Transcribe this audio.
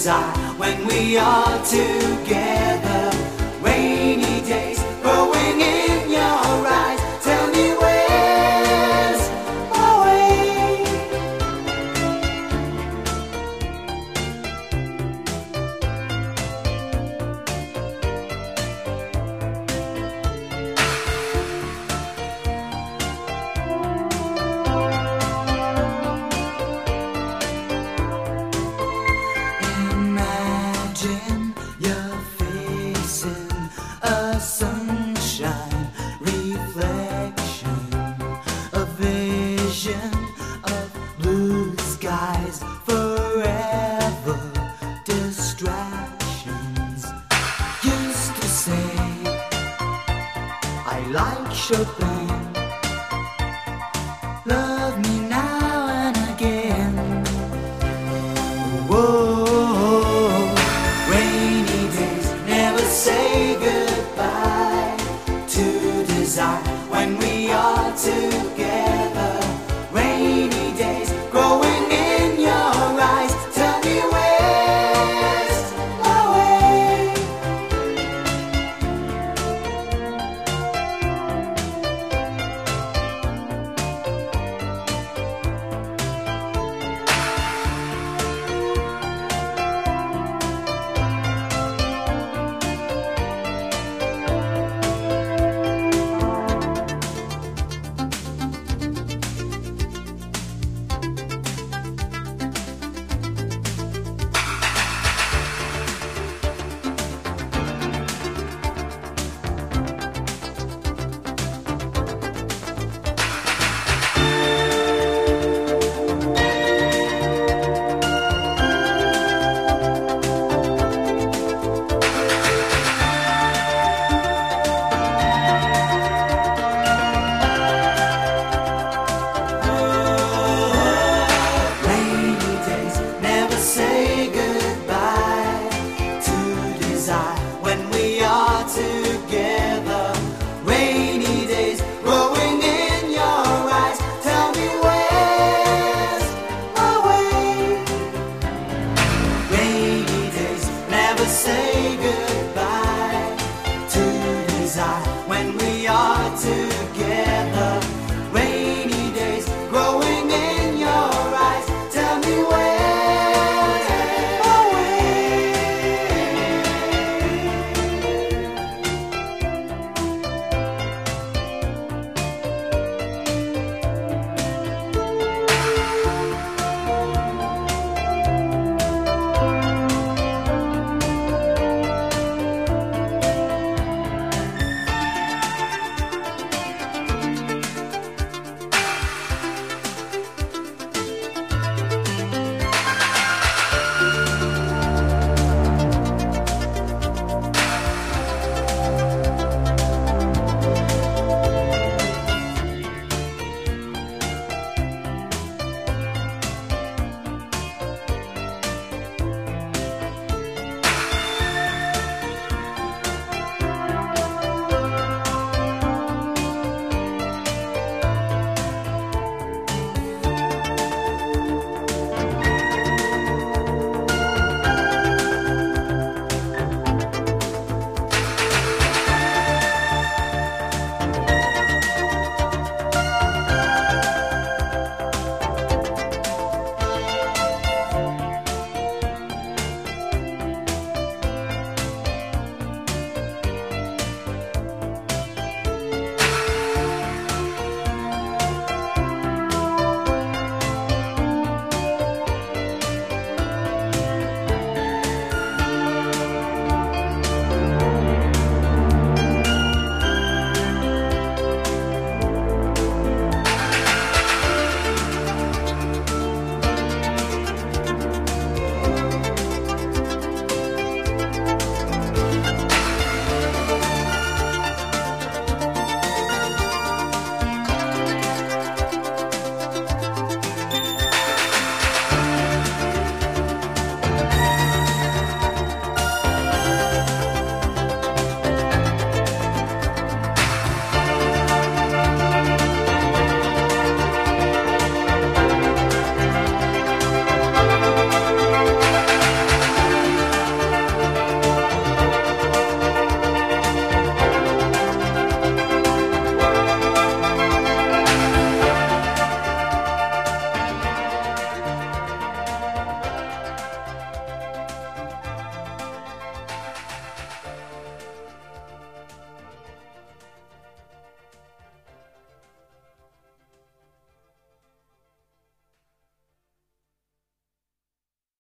desire when we are together. Rainy days growing in your eyes. Tell me where's my way? Imagine you're facing a sunshine reflection, a vision of blue skies, forever distractions. Used to say I like Chopin, love me now and again. Whoa, rainy days never say goodbye to desire when we are together. Rainy days growing in your eyes. Tell me where's my way? When we are together, rainy days growing in your eyes. Tell me where's my way? Rainy days never say goodbye.